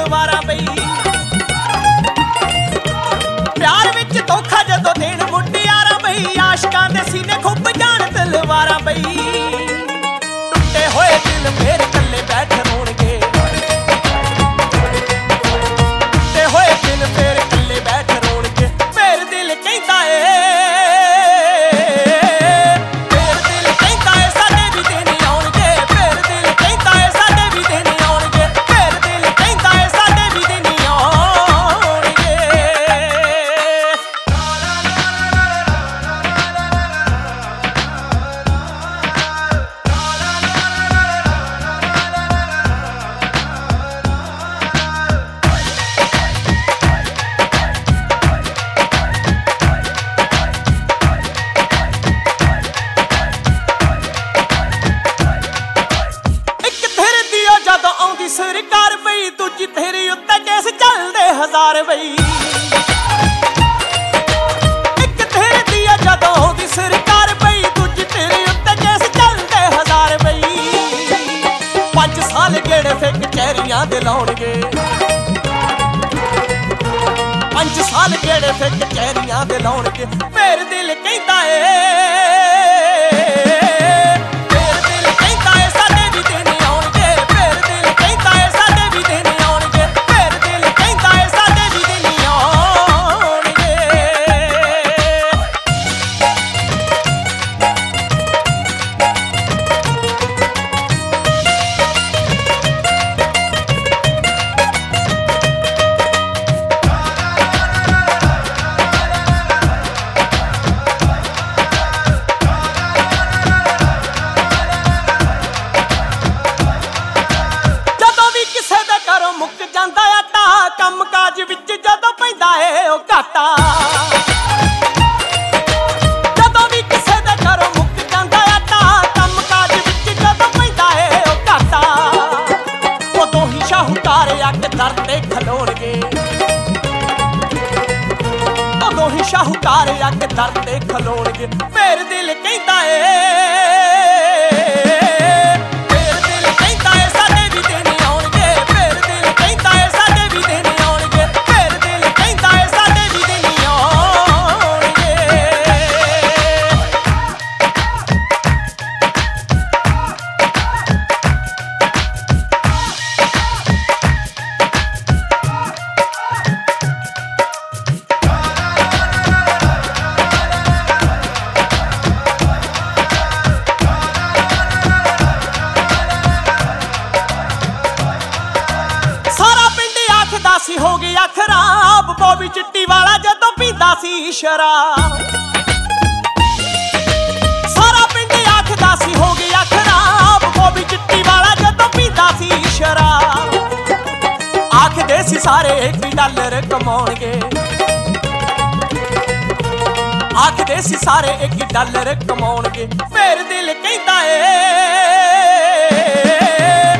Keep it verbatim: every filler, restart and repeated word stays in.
ਤਲਵਾਰਾਂ ਬਈ। ਪਿਆਰ ਵਿੱਚ ਧੋਖਾ ਜਦੋਂ ਦੇਣ ਮੁਟਿਆਰਾਂ ਬਈ, ਆਸ਼ਕਾਂ ਦੇ ਸੀਨੇ ਖੁੱਭ ਜਾਣ ਤਲਵਾਰਾਂ ਬਈ। ਟੁੱਟੇ ਹੋਏ ਦਿਲ ਮੇਰੇ ਕੱਲੇ ਬੈਠ ਰੋਣਗੇ, ਟੁੱਟੇ ਹੋਏ ਦਿਲ ਮੇਰੇ ਕੱਲੇ ਬੈਠ ਰੋਣਗੇ। ਮੇਰਾ ਦਿਲ ਕਹਿੰਦਾ ਏ, ਮੇਰਾ ਦਿਲ ਕਹਿੰਦਾ ਏ ਸਾਡੇ ਵੀ ਦਿਨ ਆਉਣਗੇ। ਮੇਰਾ ਦਿਲ ਕਹਿੰਦਾ ਏ ਸਾਡੇ ਵੀ ਦਿਨ ਆਉਣਗੇ। ਮੇਰਾ ਦਿਲ ਕਹਿੰਦਾ ਏ ਸਾਡੇ ਵੀ ਦਿਨ ਆਉਣਗੇ। ਜਦੋਂ ਆਉਂਦੀ ਸਰਕਾਰ ਬਈ, ਦੂਜੀ ਤੇਰੀ ਉੱਤੇ ਕੇਸ ਚੱਲਦੇ ਹਜ਼ਾਰ ਬਈ। ਇੱਕ ਤੇਰੇ ਦੀ ਆ ਜਦੋਂ ਆਉਂਦੀ ਸਰਕਾਰ ਬਈ, ਦੂਜੀ ਤੇਰੀ ਉੱਤੇ ਕੇਸ ਚੱਲਦੇ ਹਜ਼ਾਰ ਬਈ। ਪੰਜ ਸਾਲ ਗੇੜੇ ਫੇਰ ਕਚਹਿਰੀਆਂ ਦੇ ਲਾਉਣਗੇ, ਪੰਜ ਸਾਲ ਗੇੜੇ ਫੇਰ ਕਚਹਿਰੀਆਂ ਦੇ ਲਾਉਣਗੇ। ਮੇਰਾ ਦਿਲ ਕਹਿੰਦਾ ਏ, ਕੰਮ ਕਾਜ ਵਿੱਚ ਜਦੋਂ ਪੈਂਦਾ ਏ ਉਹ ਘਾਟਾ। ਜਦੋਂ ਵੀ ਕਿਸੇ ਦੇ ਘਰੋਂ ਮੁੱਕ ਜਾਂਦਾ ਆਟਾ, ਕੰਮ ਕਾਜ ਵਿੱਚ ਜਦੋਂ ਪੈਂਦਾ ਏ ਉਹ ਘਾਟਾ। ਉਦੋਂ ਹੀ ਸ਼ਾਹੂਕਾਰ ਅੱਗ ਦਰ ਤੇ ਖਲੋਣਗੇ, ਉਦੋਂ ਹੀ ਸ਼ਾਹੂਕਾਰ ਅੱਗ ਦਰ ਤੇ ਖਲੋਣਗੇ। ਮੇਰਾ ਦਿਲ ਕਹਿੰਦਾ ਏ, ਸੀ ਹੋ ਗਿਆ ਖਰਾਬ ਬੋਬੀ ਚਿੱਟੀ ਵਾਲਾ ਜਦੋਂ ਪੀਂਦਾ ਸੀ ਸ਼ਰਾਬ। ਸਾਰਾ ਪਿੰਡ ਆਖਦਾ ਸੀ ਹੋ ਗਿਆ ਖਰਾਬ ਬੋਬੀ ਚਿੱਟੀ ਵਾਲਾ ਜਦੋਂ ਪੀਂਦਾ ਸੀ ਸ਼ਰਾਬ। ਆਖਦੇ ਸੀ ਸਾਰੇ ਇੱਕ ਡਾਲਰ ਕਮਾਉਣਗੇ, ਆਖਦੇ ਸੀ ਸਾਰੇ ਇੱਕ ਡਾਲਰ ਕਮਾਉਣਗੇ। ਮੇਰਾ ਦਿਲ ਕਹਿੰਦਾ ਏ,